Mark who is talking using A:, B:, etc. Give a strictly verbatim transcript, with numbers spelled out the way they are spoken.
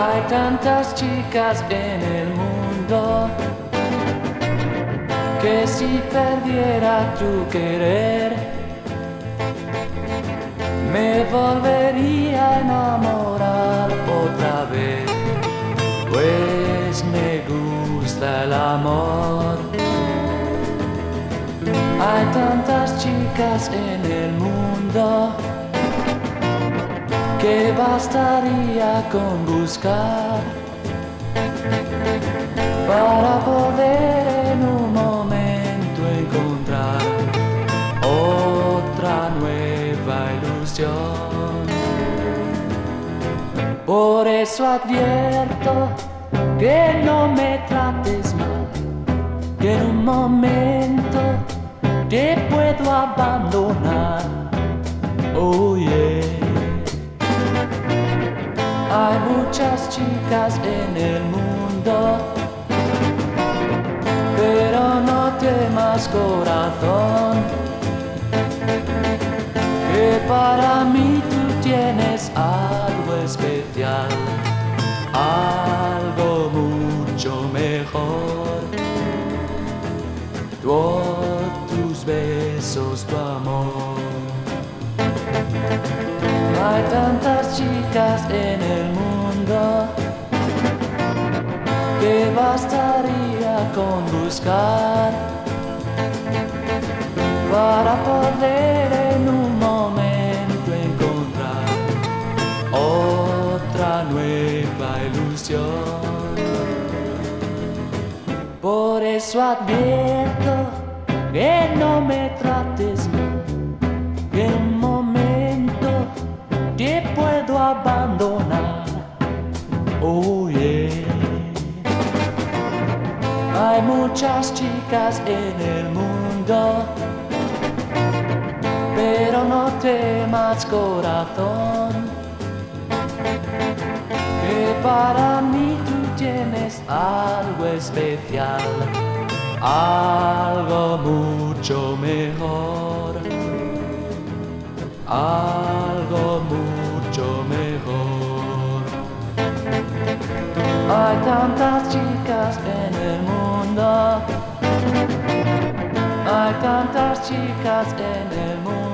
A: Hay tantas chicas en el mundo que si perdiera tu querer me volvería a enamorar otra vez, pues me gusta el amor. Hay tantas chicas en el mundo que bastaría con buscar para poder en un momento encontrar otra nueva ilusión. Por eso advierto que no me trates mal, que en un momento te puedo abandonar. Oh yeah. Hay muchas chicas en el mundo, pero no temas, corazón, que para mí tú tienes algo especial, algo mucho mejor. Todos tus besos, tu amor. Hay tantas chicas en el mundo que bastaría con buscar para poder en un momento encontrar otra nueva ilusión. Por eso advierto que no me trates mal, que en un momento te puedo abandonar. Oh yeah. Hay muchas chicas en el mundo, pero no temas, corazón, que para mí tú tienes algo especial, algo mucho mejor, algo mucho mejor. Hay tantas chicas en el mundo, hay tantas chicas en el mundo.